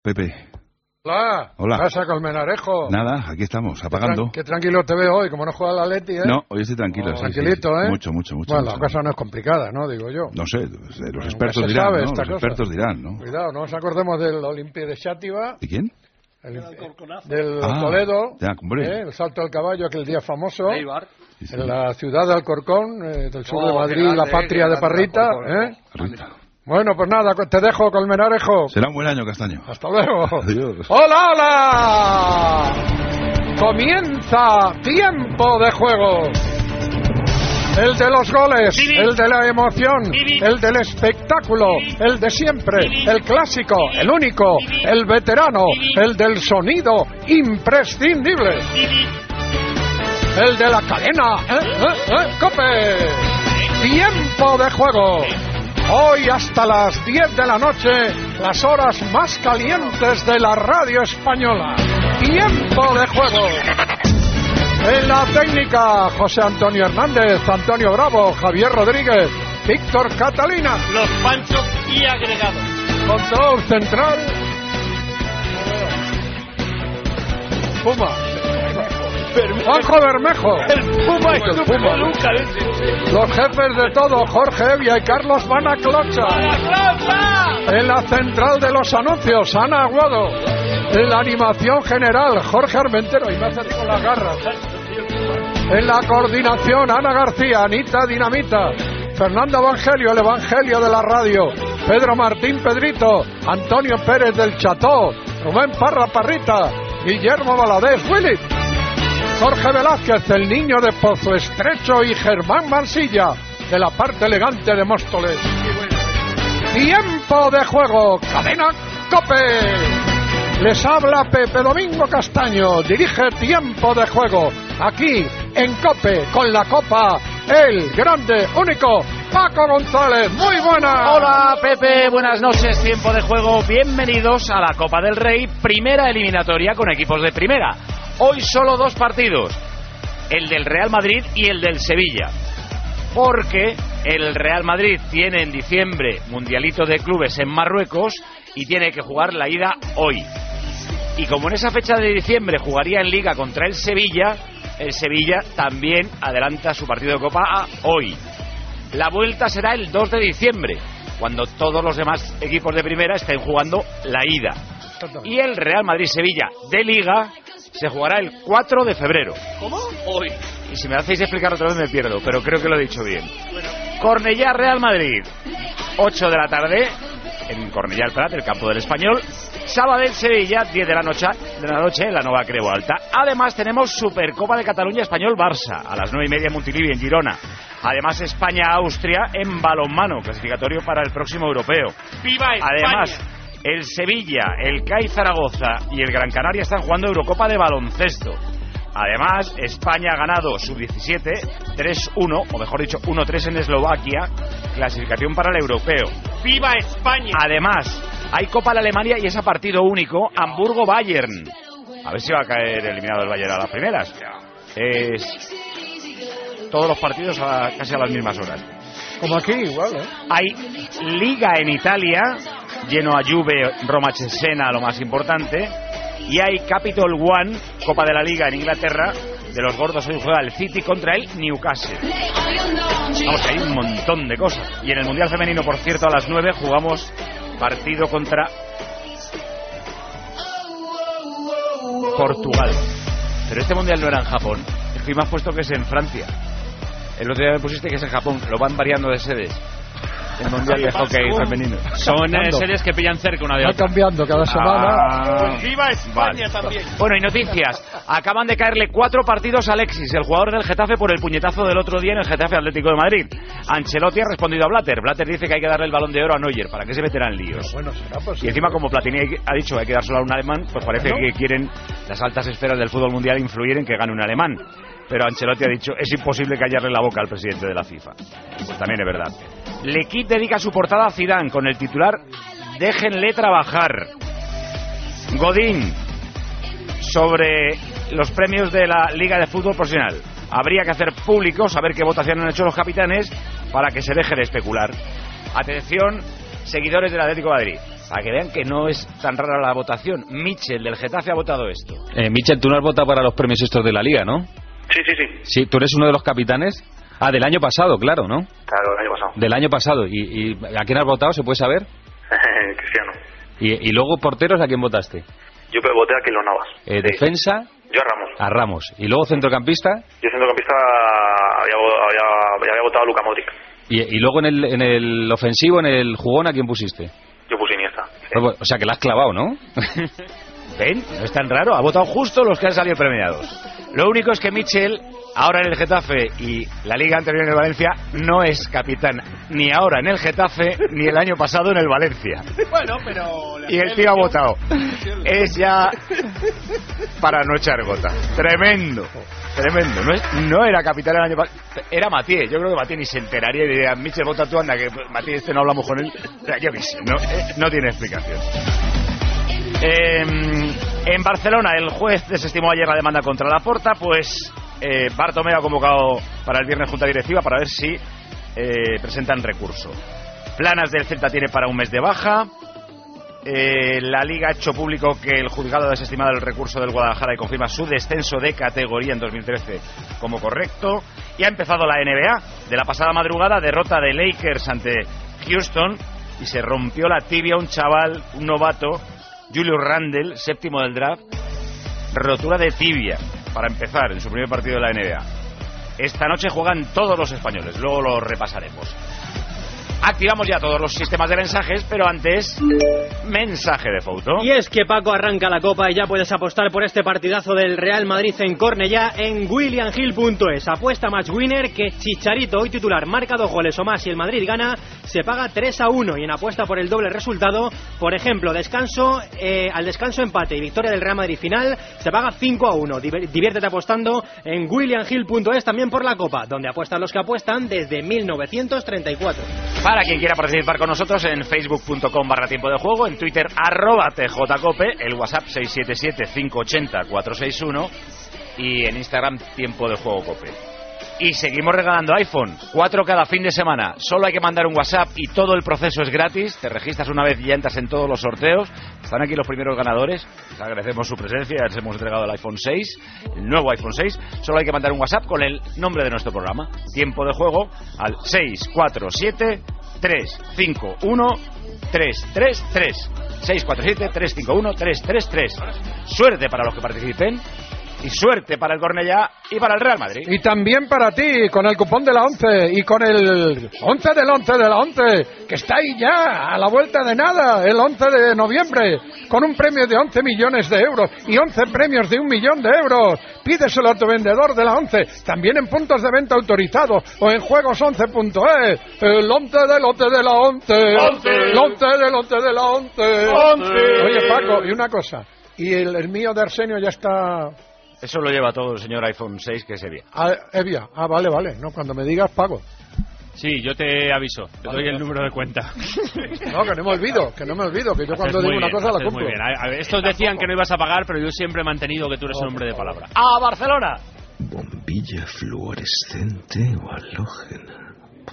Pepe. Hola. Hola. ¿Qué pasa, Colmenarejo? Nada, aquí estamos, apagando. Qué tranquilo te veo hoy, como no juega el Atleti, ¿eh? No, hoy estoy tranquilo. Sí, tranquilito, sí. ¿eh? Mucho. Bueno, la cosa no es complicada, ¿no? Digo yo. No sé, los expertos dirán, ¿no? Los expertos dirán, ¿no? Cuidado, no nos acordemos del Olimpia de Xàtiva. ¿De quién? Del Toledo. Ya, hombre. El salto del caballo, aquel día famoso. Sí. En la ciudad de Alcorcón, del sur de Madrid, la patria de Parrita, ¿eh? Parrita. Bueno, pues nada, te dejo, Colmenarejo. Será un buen año, Castaño. Hasta luego. Adiós. ¡Hola, hola! Comienza Tiempo de Juego. El de los goles, el de la emoción, el del espectáculo, el de siempre, el clásico, el único, el veterano, el del sonido imprescindible. El de la cadena, ¡Cope! Tiempo de Juego. Hoy hasta las 10 de la noche, las horas más calientes de la radio española. Tiempo de Juego. En la técnica, José Antonio Hernández, Antonio Bravo, Javier Rodríguez, Víctor Catalina. Los Panchos y agregados. Control central. Puma. Juanjo Bermejo. El Puma y Puma nunca. Los jefes de todo, Jorge Evia y Carlos Banaclocha. En la central de los anuncios, Ana Aguado. En la animación general, Jorge Armentero. Y me hace con las garras. En la coordinación, Ana García, Anita Dinamita. Fernando Evangelio, el Evangelio de la radio. Pedro Martín Pedrito. Antonio Pérez del Cható. Rubén Parra Parrita. Guillermo Valadez Willy. Jorge Velázquez, el niño de Pozo Estrecho, y Germán Mansilla, de la parte elegante de Móstoles. Tiempo de Juego, cadena COPE. Les habla Pepe Domingo Castaño, dirige Tiempo de Juego, aquí en COPE, con la copa, el grande, único, Paco González. Muy buenas. Hola Pepe, buenas noches, Tiempo de Juego. Bienvenidos a la Copa del Rey, primera eliminatoria con equipos de primera. Hoy solo dos partidos, el del Real Madrid y el del Sevilla, porque el Real Madrid tiene en diciembre Mundialito de Clubes en Marruecos y tiene que jugar la ida hoy. Y como en esa fecha de diciembre jugaría en Liga contra el Sevilla también adelanta su partido de Copa a hoy. La vuelta será el 2 de diciembre, cuando todos los demás equipos de primera estén jugando la ida. Y el Real Madrid-Sevilla de Liga se jugará el 4 de febrero. ¿Cómo? Hoy. Y si me hacéis explicar otra vez me pierdo, pero creo que lo he dicho bien. Bueno. Cornellá, Real Madrid, 8 de la tarde, en Cornellá el Prat, el campo del Español. Sabadell, Sevilla, 10 de la noche en la Nova Creu Alta. Además tenemos Supercopa de Cataluña Español-Barça, a las 9:30 en Montilivi, en Girona. Además España-Austria en balonmano, clasificatorio para el próximo europeo. ¡Viva España! Además, el Sevilla, el CAI Zaragoza y el Gran Canaria están jugando Eurocopa de baloncesto. Además, España ha ganado sub-17 3-1, o mejor dicho 1-3 en Eslovaquia, clasificación para el europeo. ¡Viva España! Además, hay Copa de Alemania y es a partido único, Hamburgo-Bayern. A ver si va a caer eliminado el Bayern a las primeras. Todos los partidos casi a las mismas horas. Como aquí, igual, ¿eh? Hay Liga en Italia, lleno a Juve, Roma, Cesena, lo más importante. Y hay Capital One, Copa de la Liga en Inglaterra, de los gordos. Hoy juega el City contra el Newcastle. Vamos, hay un montón de cosas. Y en el Mundial Femenino, por cierto, a las 9 jugamos partido contra Portugal. Pero este Mundial no era en Japón. Estoy más puesto que es en Francia. El otro día me pusiste que es en Japón. Lo van variando de sedes. El Mundial de Hockey femenino. Son series que pillan cerca una de otra. Está cambiando cada semana. Pues viva España también. Bueno, y noticias. Acaban de caerle 4 partidos a Alexis, el jugador del Getafe, por el puñetazo del otro día en el Getafe Atlético de Madrid. Ancelotti ha respondido a Blatter. Blatter dice que hay que darle el Balón de Oro a Neuer. ¿Para qué se meterán líos? Bueno, será posible. Y encima, como Platini ha dicho que hay que dárselo a un alemán, pues parece que quieren las altas esferas del fútbol mundial influir en que gane un alemán. Pero Ancelotti ha dicho, es imposible callarle la boca al presidente de la FIFA. Pues también es verdad. L'Equipe dedica su portada a Zidane con el titular "Déjenle trabajar". Godín, sobre los premios de la Liga de Fútbol Profesional. Habría que hacer público, saber qué votación han hecho los capitanes para que se deje de especular. Atención, seguidores del Atlético de Madrid. Para que vean que no es tan rara la votación. Michel, del Getafe, ha votado esto. Michel, tú no has votado para los premios estos de la Liga, ¿no? Sí. Sí, tú eres uno de los capitanes. Ah, del año pasado, claro, ¿no? Claro, del año pasado. Del año pasado. ¿Y a quién has votado? ¿Se puede saber? Cristiano. ¿Y luego porteros a quién votaste? Yo voté a Keylor Navas. ¿Defensa? Yo a Ramos. A Ramos. ¿Y luego centrocampista? Yo centrocampista había votado a Luka Modric. ¿Y luego en el ofensivo, en el jugón, a quién pusiste? Yo puse Iniesta. Sí. O sea, que la has clavado, ¿no? ¿Ven? No es tan raro. Ha votado justo los que han salido premiados. Lo único es que Michel, ahora en el Getafe y la liga anterior en el Valencia, no es capitán ni ahora en el Getafe ni el año pasado en el Valencia. Bueno, pero... Y el tío ha votado. Es ya para no echar gota. Tremendo. No era capitán el año pasado. Era Matías. Yo creo que Matías ni se enteraría y diría: Michel, vota tú, anda, que Matías no hablamos con él. O sea, yo qué sé, no tiene explicación. En Barcelona el juez desestimó ayer la demanda contra Laporta, pues Bartomeu ha convocado para el viernes junta directiva para ver si presentan recurso. Planas del Celta tiene para un mes de baja. La Liga ha hecho público que el juzgado ha desestimado el recurso del Guadalajara y confirma su descenso de categoría en 2013 como correcto. Y ha empezado la NBA. De la pasada madrugada, derrota de Lakers ante Houston y se rompió la tibia un chaval, un novato, Julius Randle, séptimo del draft. Rotura de tibia para empezar en su primer partido de la NBA. Esta noche juegan todos los españoles, luego lo repasaremos. Activamos ya todos los sistemas de mensajes, pero antes, mensaje de foto. Y es que Paco arranca la Copa y ya puedes apostar por este partidazo del Real Madrid en Cornellá en williamhill.es. Apuesta match winner que Chicharito, hoy titular, marca 2 goles o más y el Madrid gana, se paga 3-1. Y en apuesta por el doble resultado, por ejemplo, al descanso empate y victoria del Real Madrid final, se paga 5-1. Diviértete apostando en williamhill.es también por la Copa, donde apuestan los que apuestan desde 1934. Para quien quiera participar con nosotros, en facebook.com/tiempo de juego, en Twitter @tjcope, el WhatsApp 677-580-461 y en Instagram tiempo de juego cope. Y seguimos regalando iPhone, 4 cada fin de semana. Solo hay que mandar un WhatsApp y todo el proceso es gratis. Te registras una vez y ya entras en todos los sorteos. Están aquí los primeros ganadores. Les agradecemos su presencia. Les hemos entregado el iPhone 6, el nuevo iPhone 6. Solo hay que mandar un WhatsApp con el nombre de nuestro programa, Tiempo de Juego, al 647-351-333. 647-351-333. Suerte para los que participen. Y suerte para el Cornellá y para el Real Madrid. Y también para ti, con el cupón de la 11 y con el 11 del 11 de la 11, que está ahí ya, a la vuelta de nada, el 11 de noviembre, con un premio de 11 millones de euros y 11 premios de 1 millón de euros. Pídeselo a tu vendedor de la 11, también en puntos de venta autorizados o en juegos11.es. El 11 del 11 de la 11. El 11 del 11 de la 11. Oye, Paco, y una cosa, y el mío de Arsenio ya está... Eso lo lleva todo el señor iPhone 6, que es Evia. Evia, vale. No, cuando me digas, pago. Sí, yo te aviso, te doy el número de cuenta. No, que no me olvido, que yo cuando digo una cosa la cumplo. Muy bien. Estos decían que no ibas a pagar, pero yo siempre he mantenido que tú eres un hombre de palabra. ¡A Barcelona! ¿Bombilla fluorescente o halógena?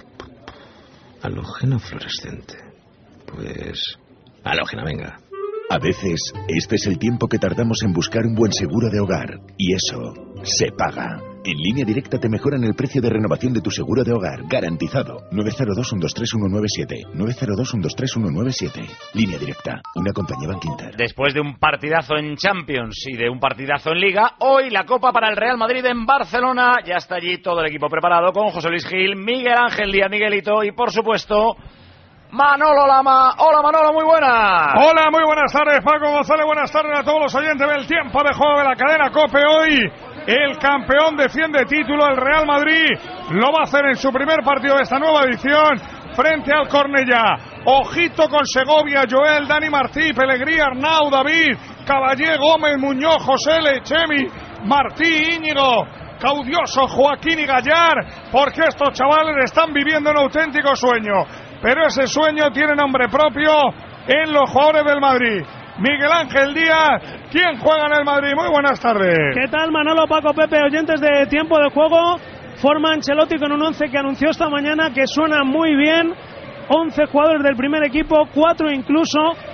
Halógena fluorescente. Pues... halógena, venga. A veces, este es el tiempo que tardamos en buscar un buen seguro de hogar. Y eso se paga. En Línea Directa te mejoran el precio de renovación de tu seguro de hogar. Garantizado. 902-123-197. 902-123-197. Línea Directa. Una compañía Bankinter. Después de un partidazo en Champions y de un partidazo en Liga, hoy la Copa para el Real Madrid en Barcelona. Ya está allí todo el equipo preparado con José Luis Gil, Miguel Ángel Díaz, Miguelito y, por supuesto... Manolo Lama. Hola, Manolo, muy buenas. Hola, muy buenas tardes, Paco González. Buenas tardes a todos los oyentes del Tiempo de Juego de la cadena COPE. Hoy el campeón defiende título, el Real Madrid. Lo va a hacer en su primer partido de esta nueva edición frente al Cornellá. Ojito con Segovia, Joel, Dani Martí, Pellegrí, Arnau, David, Caballé, Gómez, Muñoz, José, Lechemi, Martí, Íñigo, Caudioso, Joaquín y Gallar, porque estos chavales están viviendo un auténtico sueño. Pero ese sueño tiene nombre propio en los jugadores del Madrid. Miguel Ángel Díaz, ¿quién juega en el Madrid? Muy buenas tardes. ¿Qué tal, Manolo, Paco, Pepe, oyentes de Tiempo de Juego? Forma Ancelotti con un 11 que anunció esta mañana que suena muy bien. 11 jugadores del primer equipo, 4 incluso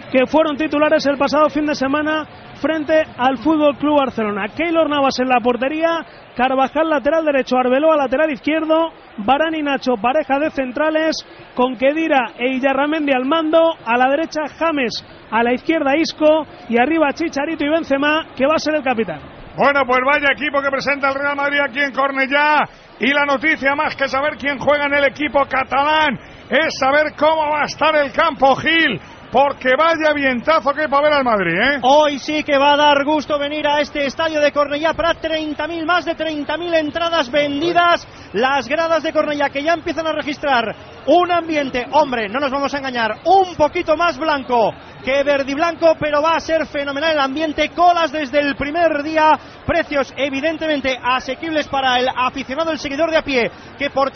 que fueron titulares el pasado fin de semana frente al Fútbol Club Barcelona. Keylor Navas en la portería, Carvajal lateral derecho, Arbeloa lateral izquierdo, Varane y Nacho pareja de centrales, con Khedira e Illarramendi al mando, a la derecha James, a la izquierda Isco y arriba Chicharito y Benzema, que va a ser el capitán. Bueno, pues vaya equipo que presenta el Real Madrid aquí en Cornellá, y la noticia más que saber quién juega en el equipo catalán es saber cómo va a estar el campo, Gil. Porque vaya vientazo que hay para ver al Madrid, ¿eh? Hoy sí que va a dar gusto venir a este estadio de Cornellá. Para 30.000, más de 30.000 entradas vendidas. Las gradas de Cornellá que ya empiezan a registrar un ambiente, hombre, no nos vamos a engañar, un poquito más blanco que verdiblanco, pero va a ser fenomenal el ambiente. Colas desde el primer día, precios evidentemente asequibles para el aficionado, el seguidor de a pie, que por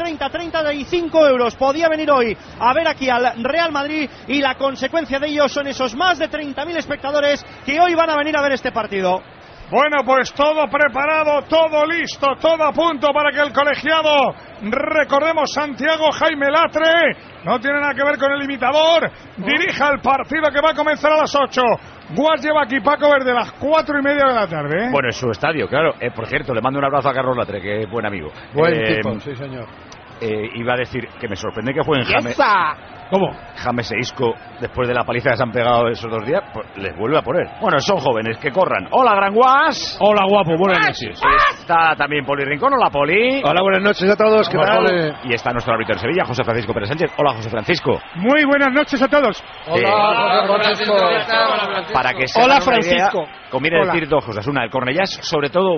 35 euros podía venir hoy a ver aquí al Real Madrid, y la consecuencia de ello son esos más de 30.000 espectadores que hoy van a venir a ver este partido. Bueno, pues todo preparado, todo listo, todo a punto para que el colegiado, recordemos, Santiago Jaime Latre, no tiene nada que ver con el imitador, dirija el partido que va a comenzar a las 8. Guas lleva aquí Paco Verde a las 4:30 de la tarde, ¿eh? Bueno, es su estadio, claro. Por cierto, le mando un abrazo a Carlos Latre, que es buen amigo. Buen tipo, sí señor. Iba a decir que me sorprende que jueguen James. ¿Cómo? James e Isco, después de la paliza que se han pegado esos 2 días, pues les vuelve a poner. Bueno, son jóvenes, que corran. Hola, Gran Guas. Hola, guapo, buenas noches. Está también Poli Rincón. Hola, Poli. Hola, buenas noches a todos. ¿Qué tal? Y está nuestro árbitro en Sevilla, José Francisco Pérez Sánchez. Hola, José Francisco. Muy buenas noches a todos. Hola, Francisco. Para que se Hola, hagan una idea, Francisco. conviene decir dos cosas. Una, el Cornellá es sobre todo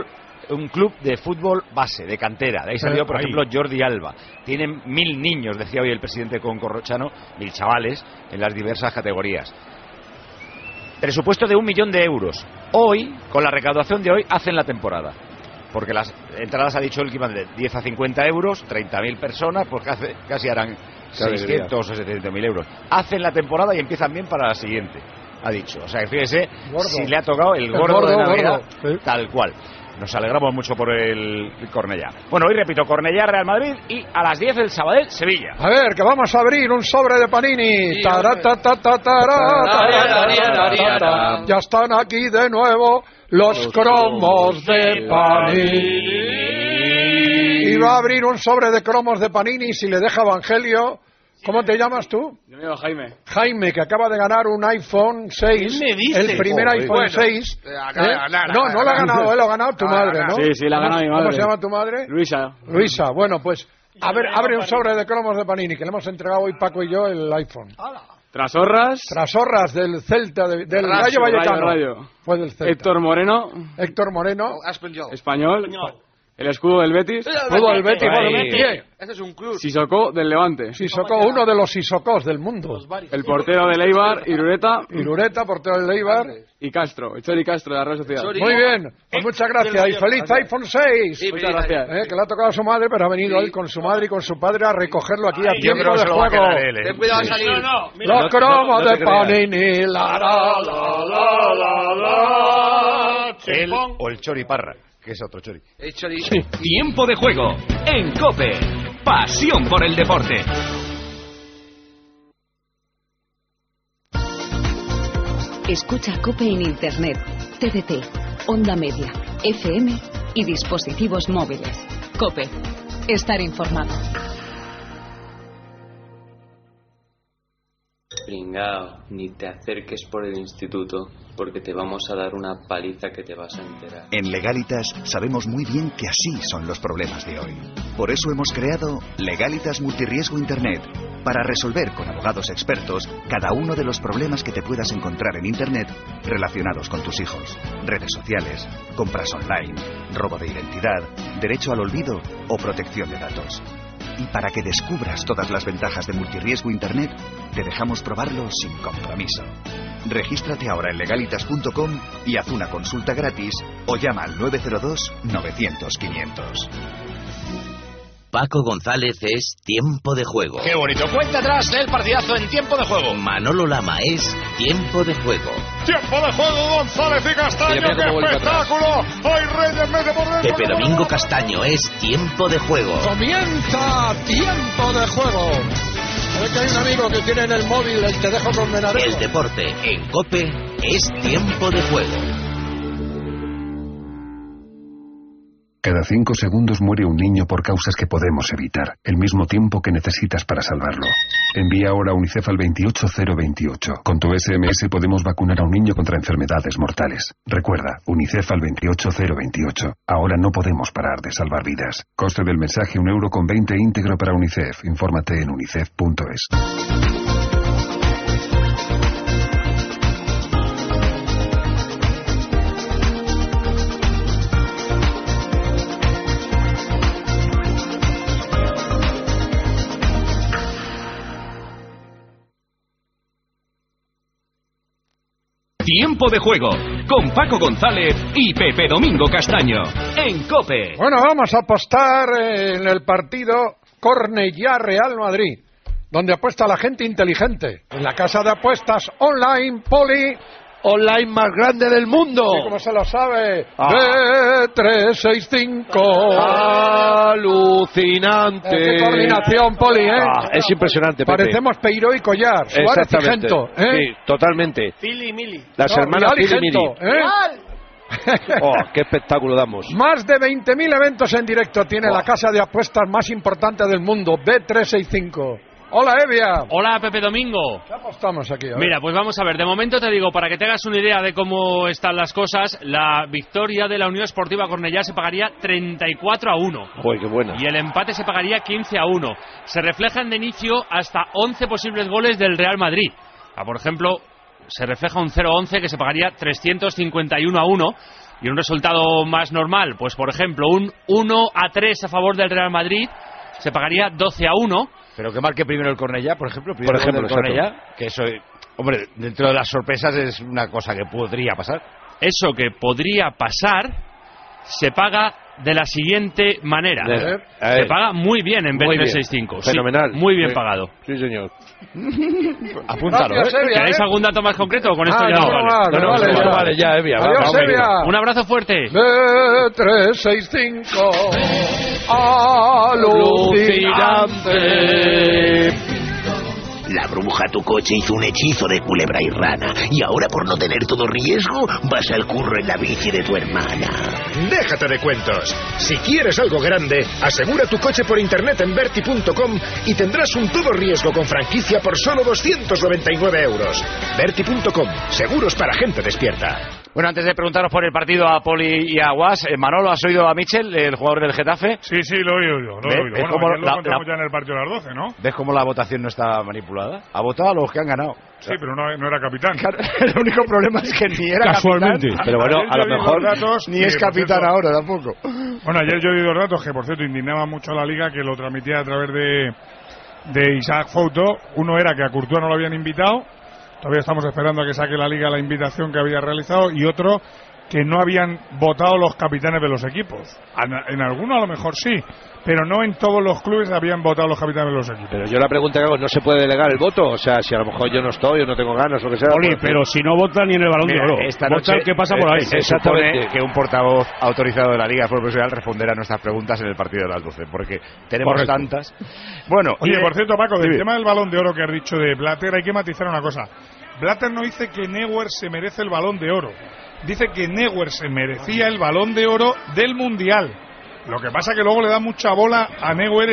un club de fútbol base, de cantera. De ahí salió, por ejemplo, Jordi Alba. Tienen 1.000 niños, decía hoy el presidente con Corrochano, 1.000 chavales en las diversas categorías. Presupuesto de 1 millón de euros. Hoy, con la recaudación de hoy, hacen la temporada. Porque las entradas, ha dicho el que iban de 10 a 50 euros, 30.000 personas, pues casi harán 600 o 700.000 euros. Hacen la temporada y empiezan bien para la siguiente, ha dicho. O sea, que fíjese si le ha tocado el gordo de Navidad, sí. Tal cual. Nos alegramos mucho por el Cornellá. Bueno, hoy repito, Cornellá, Real Madrid, y a las 10 el Sabadell, Sevilla. A ver, que vamos a abrir un sobre de Panini. Ya están aquí de nuevo los cromos de Panini. Y va a abrir un sobre de cromos de Panini, si le deja Evangelio. ¿Cómo te llamas tú? Yo me llamo Jaime. Jaime, que acaba de ganar un iPhone 6. El primer iPhone 6. No, no lo ha ganado, lo ha ganado tu madre, ¿no? Sí, la ha ganado mi madre. ¿Cómo se llama tu madre? Luisa. Bueno, pues, a ver, abre un sobre de cromos de Panini, que le hemos entregado hoy Paco y yo el iPhone. Trasorras del Celta, del Rayo Vallecano. Fue del Celta. Héctor Moreno. Español. El escudo del Betis. Ese es un club. Sissoko del Levante. Sissoko, uno de los Sissokos del mundo. El portero del Eibar, Irureta, portero del Eibar. Y Castro, el Chori Castro de la Real Sociedad. Muy bien, pues muchas gracias y feliz iPhone 6. Muchas gracias. Que le ha tocado a su madre, pero ha venido él con su madre y con su padre a recogerlo aquí a tiempo de juego. Ten cuidado a salir. Los cromos de Panini. Él o el Chori Parra, que es otro Chori. Tiempo de juego en COPE. Pasión por el deporte. Escucha COPE en Internet, TDT, Onda Media, FM y dispositivos móviles. COPE. Estar informado. Pringao, ni te acerques por el instituto, porque te vamos a dar una paliza que te vas a enterar. En Legalitas sabemos muy bien que así son los problemas de hoy. Por eso hemos creado Legalitas Multirriesgo Internet, para resolver con abogados expertos cada uno de los problemas que te puedas encontrar en Internet relacionados con tus hijos, redes sociales, compras online, robo de identidad, derecho al olvido o protección de datos. Y para que descubras todas las ventajas de multirriesgo Internet, te dejamos probarlo sin compromiso. Regístrate ahora en legalitas.com y haz una consulta gratis o llama al 902-900-500. Paco González es Tiempo de Juego. Qué bonito. Cuenta atrás del partidazo en Tiempo de Juego. Manolo Lama es Tiempo de Juego. Tiempo de Juego, González y Castaño. ¡Qué espectáculo! ¡Ay, Reyes, mete por dentro! Pepe Domingo Castaño es Tiempo de Juego. Comienza Tiempo de Juego. Es que hay un amigo que tiene en el móvil el Te dejo con Menarejo. El deporte en COPE es tiempo de juego. Cada 5 segundos muere un niño por causas que podemos evitar, el mismo tiempo que necesitas para salvarlo. Envía ahora UNICEF al 28028. Con tu SMS podemos vacunar a un niño contra enfermedades mortales. Recuerda, UNICEF al 28028. Ahora no podemos parar de salvar vidas. Coste del mensaje €1,20 íntegro para UNICEF. Infórmate en unicef.es. Tiempo de juego con Paco González y Pepe Domingo Castaño en COPE. Bueno, vamos a apostar en el partido Cornellá-Real Madrid, donde apuesta la gente inteligente. En la casa de apuestas online, Poli. Online más grande del mundo. Sí, como se lo sabe. B365. Alucinante. Qué coordinación, Poli, ¿eh? Es impresionante, Pepe. Parecemos Peiró y Collar, Suárez y Gento, ¿eh? Sí, totalmente. Fili, Mili. Las hermanas Fili y Mili. ¿eh? Qué espectáculo damos. Más de 20.000 eventos en directo tiene la casa de apuestas más importante del mundo, B365. Hola, Evia. Hola, Pepe Domingo. ¿Qué apostamos aquí? Mira, pues vamos a ver. De momento te digo, para que te hagas una idea de cómo están las cosas, la victoria de la Unión Esportiva Cornellá se pagaría 34-1. Joder, qué buena. Y el empate se pagaría 15-1. Se reflejan de inicio hasta 11 posibles goles del Real Madrid. Por ejemplo, se refleja un 0-11 que se pagaría 351-1. Y un resultado más normal, pues por ejemplo, un 1-3 a favor del Real Madrid se pagaría 12-1. Pero que marque primero el Cornellá, por ejemplo. Por ejemplo, el Cornellá, que eso, hombre, dentro de las sorpresas es una cosa que podría pasar. Eso que podría pasar se paga de la siguiente manera. Se paga muy bien en Bet365. Fenomenal. Sí, muy bien pagado. Sí, señor. Apúntalo. Gracias, Evia, ¿Queréis algún dato más concreto? Con esto ya vale, ya, Evia. Adiós, Evia. Un abrazo fuerte. B365. Alucinante. La bruja a tu coche hizo un hechizo de culebra y rana, y ahora por no tener todo riesgo vas al curro en la bici de tu hermana. Déjate de cuentos. Si quieres algo grande, asegura tu coche por internet en Verti.com y tendrás un todo riesgo con franquicia por solo 299 €. Verti.com, seguros para gente despierta. Bueno, antes de preguntaros por el partido a Poli y a Guas, Manolo, ¿has oído a Michel, el jugador del Getafe? Sí, lo he oído yo. Bueno, lo contamos ya en el partido a las 12, ¿no? ¿Ves cómo la votación no está manipulada? Ha votado a los que han ganado. Sí, pero no era capitán. Claro, el único problema es que ni era casualmente. capitán. Pero bueno, a lo mejor ni es capitán ahora tampoco. Bueno, ayer yo di 2 datos que, por cierto, indignaba mucho a la Liga, que lo transmitía a través de Isaac Fouto. Uno era que a Courtois no lo habían invitado. Todavía estamos esperando a que saque la Liga la invitación que había realizado. Y otro, que no habían votado los capitanes de los equipos. En algunos a lo mejor sí, pero no en todos los clubes habían votado los capitanes de los equipos. Pero yo la pregunta que hago, ¿no se puede delegar el voto? O sea, si a lo mejor yo no estoy o no tengo ganas o lo que sea. Oli, pero si no votan ni en el Balón de Oro. Esta noche, ¿qué pasa por ahí? Se supone que un portavoz autorizado de la Liga de Fútbol Profesional responderá a nuestras preguntas en el partido de las 12, porque tenemos tantas. Bueno, oye, por cierto, Paco, del tema del Balón de Oro que has dicho de Blatter, hay que matizar una cosa. Blatter no dice que Neuer se merece el Balón de Oro. Dice que Neuer se merecía el Balón de Oro del Mundial. Lo que pasa que luego le da mucha bola a Neuer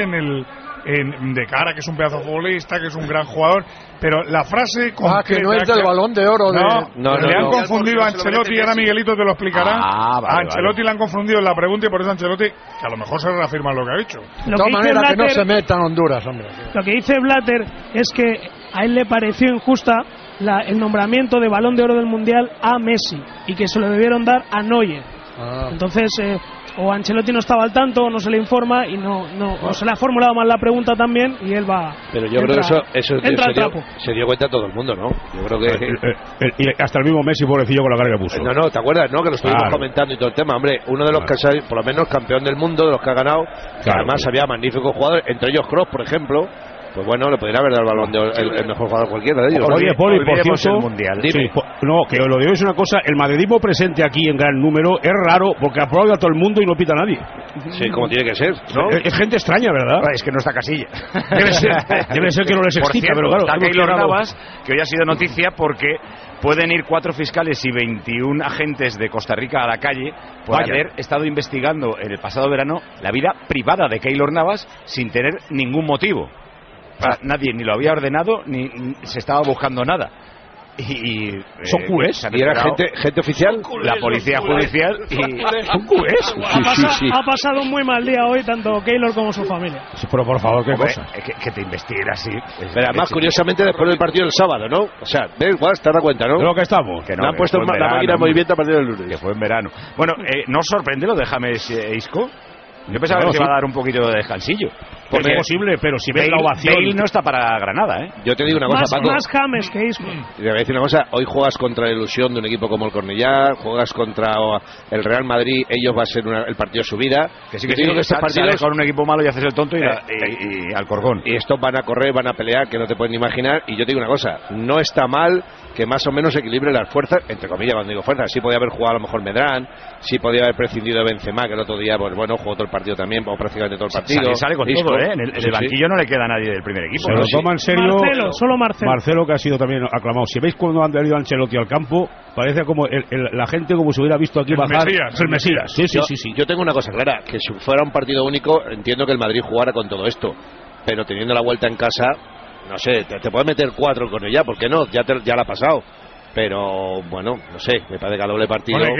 de cara, que es un pedazo de futbolista, que es un gran jugador, pero la frase que no es del Balón de Oro. No, le han confundido a Ancelotti, y ahora Miguelito te lo explicará. A Ancelotti le han confundido en la pregunta y por eso Ancelotti, que a lo mejor se reafirma lo que ha dicho. De todas maneras, que no se meta en Honduras, hombre. Lo que dice Blatter es que a él le pareció injusta el nombramiento de Balón de Oro del Mundial a Messi y que se lo debieron dar a Neuer. Entonces, o Ancelotti no estaba al tanto o no se le informa y o se le ha formulado mal la pregunta también y él va. Pero yo creo que eso se dio cuenta todo el mundo, ¿no? Yo creo que y hasta el mismo Messi, pobrecillo, con la cara que puso. No, ¿te acuerdas? No, que lo estuvimos comentando y todo el tema. Hombre, uno de los que ha, por lo menos campeón del mundo, de los que ha ganado, que además había magníficos jugadores, entre ellos Kroos, por ejemplo. Pues bueno, le podría haber dado el balón de el mejor jugador cualquiera de ellos. Oye, Poli, por cierto, el mundial. Sí, no, que lo digo es una cosa, el madridismo presente aquí en gran número es raro porque aplaude a todo el mundo y no pita a nadie. Sí, como tiene que ser, ¿no? Es gente extraña, ¿verdad? Es que no está Casilla. Debe ser que no les excita, cierto, pero claro. Está Keylor Navas, que hoy ha sido noticia porque pueden ir 4 fiscales y 21 agentes de Costa Rica a la calle por haber estado investigando en el pasado verano la vida privada de Keylor Navas sin tener ningún motivo. Nadie ni lo había ordenado ni se estaba buscando nada. ¿Son culés? ¿Y era gente oficial? La policía judicial y... ¿Son culés? Ha pasado un muy mal día hoy tanto Keylor como su familia. Sí, pero por favor, ¿qué cosa? Que te investiguen así. Pero además, curiosamente, después del partido del sábado, ¿no? O sea, ¿ves? Igual te das cuenta, ¿no? De lo que estamos. Que no, han puesto la máquina en movimiento a partir del lunes. Que fue en verano. Bueno, ¿no os sorprende lo de James Isco? Yo pensaba que se iba a dar un poquito de descansillo. Porque es posible, pero si ves la ovación... Bale no está para Granada, ¿eh? Yo te digo una cosa, Paco. Más James que Isco. Te voy a decir una cosa. Hoy juegas contra la ilusión de un equipo como el Cornellá, juegas contra el Real Madrid, ellos va a ser el partido de su vida. Que sí, que estos partidos con un equipo malo y haces el tonto y al corgón. Y estos van a correr, van a pelear, que no te pueden imaginar. Y yo te digo una cosa, no está mal que más o menos equilibre las fuerzas, entre comillas, cuando digo fuerzas. Sí podía haber jugado a lo mejor Medrán, sí podía haber prescindido de Benzema, que el otro día, pues bueno, jugó todo el partido también, o prácticamente todo el partido. Sale con todo, ¿eh? En el banquillo no le queda a nadie del primer equipo. Se lo toma en serio solo Marcelo. Marcelo, que ha sido también aclamado. Si veis cuando han venido Ancelotti al campo, parece como la gente como si hubiera visto aquí bajar el Mesías. Sí. Yo tengo una cosa clara, que si fuera un partido único, entiendo que el Madrid jugara con todo esto, pero teniendo la vuelta en casa, no sé, te puedes meter 4 con ella, ¿por qué no? Ya la ha pasado. Pero bueno, no sé, me parece que a doble partido. Bueno, hay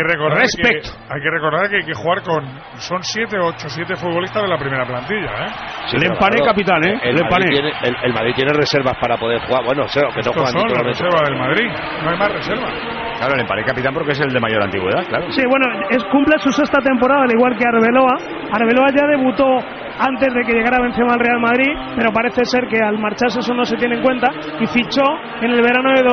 que recordar que hay que jugar con. Son 7 futbolistas de la primera plantilla, ¿eh? Sí, el Empané, claro, capitán, ¿eh? El Madrid tiene reservas para poder jugar. Bueno, que no juegan son las reservas del Madrid, no hay más reservas. Claro, el Empané capitán porque es el de mayor antigüedad, claro. Sí, bueno, cumple su 6ª temporada, al igual que Arbeloa. Arbeloa ya debutó antes de que llegara Benzema al Real Madrid, pero parece ser que al marcharse eso no se tiene en cuenta y fichó en el verano de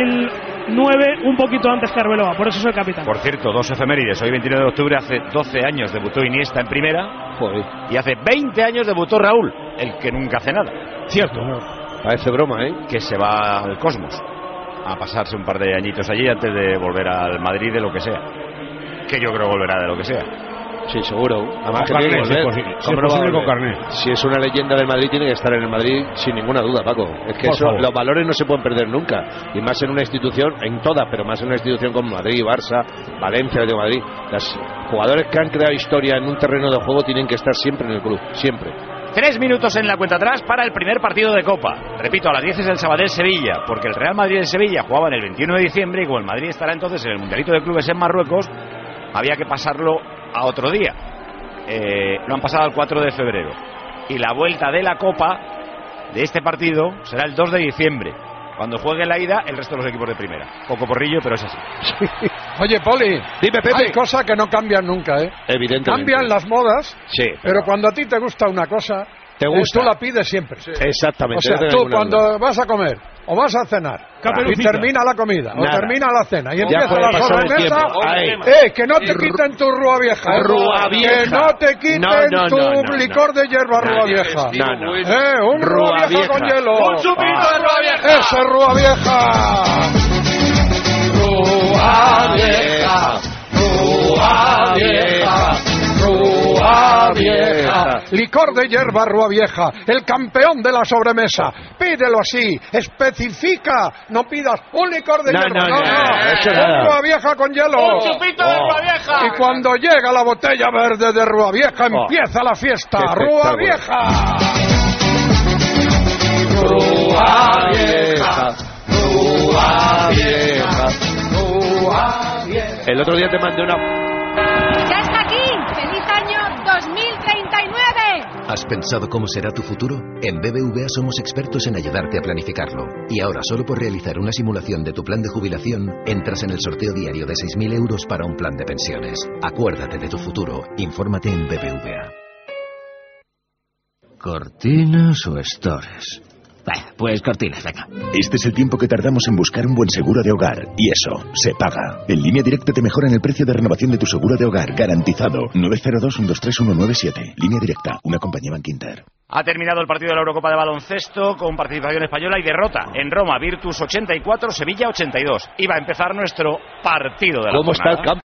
2009 un poquito antes que Arbeloa, por eso es el capitán. Por cierto, 2 efemérides. Hoy 29 de octubre, hace 12 años debutó Iniesta en primera. Joder. Y hace 20 años debutó Raúl, el que nunca hace nada. Cierto. Parece broma, ¿eh? Que se va al Cosmos a pasarse un par de añitos allí antes de volver al Madrid de lo que sea. Que yo creo volverá de lo que sea. Sí, seguro. Además, con carné, si es posible con carné. Si es una leyenda del Madrid, tiene que estar en el Madrid sin ninguna duda, Paco. Es que los valores no se pueden perder nunca. Y más en una institución, en todas, pero más en una institución como Madrid, Barça, Valencia, Atlético de Madrid. Los jugadores que han creado historia en un terreno de juego tienen que estar siempre en el club. Siempre. 3 minutos en la cuenta atrás para el primer partido de Copa. Repito, a las 10 es el Sabadell-Sevilla, porque el Real Madrid y el Sevilla jugaban el 21 de diciembre y como el Madrid estará entonces en el Mundialito de Clubes en Marruecos, había que pasarlo a otro día. Lo han pasado al 4 de febrero. Y la vuelta de la Copa de este partido será el 2 de diciembre. Cuando juegue la ida, el resto de los equipos de primera. Poco porrillo, pero es así. Oye, Poli, dime, Pepe. Hay cosas que no cambian nunca, ¿eh? Evidentemente. Cambian las modas, sí, pero cuando a ti te gusta una cosa, te gusta. Tú la pides siempre. Sí. Exactamente. O sea, tú cuando vas a comer o vas a cenar y termina la comida o termina la cena y empieza la sobremesa, que no te quiten tu rúa vieja. Que no te quiten tu licor de hierba rúa vieja. Un rúa vieja con hielo. Un chupito de rúa vieja. Ese rúa vieja. Rúa vieja. Rúa vieja. Rúa vieja, licor de hierba Rúa Vieja, el campeón de la sobremesa. Pídelo así, especifica, no pidas un licor de hierba, no, un Rúa Vieja con hielo. Un chupito de Rúa Vieja. Y cuando llega la botella verde de Rúa Vieja, empieza la fiesta. Rúa Vieja. Rúa Vieja. Rúa Vieja. Rúa Vieja. El otro día te mandé una... ¡Ya está aquí! ¡Feliz año 2039! ¿Has pensado cómo será tu futuro? En BBVA somos expertos en ayudarte a planificarlo. Y ahora, solo por realizar una simulación de tu plan de jubilación, entras en el sorteo diario de 6.000 euros para un plan de pensiones. Acuérdate de tu futuro. Infórmate en BBVA. ¿Cortinas o estores? Pues cortinas, venga. Este es el tiempo que tardamos en buscar un buen seguro de hogar. Y eso se paga. En Línea Directa te mejoran el precio de renovación de tu seguro de hogar. Garantizado. 902-123-197. Línea Directa. Una compañía Bankinter. Ha terminado el partido de la Eurocopa de baloncesto con participación española y derrota en Roma. Virtus 84, Sevilla 82. Y va a empezar nuestro partido de la jornada. ¿Cómo está el campo?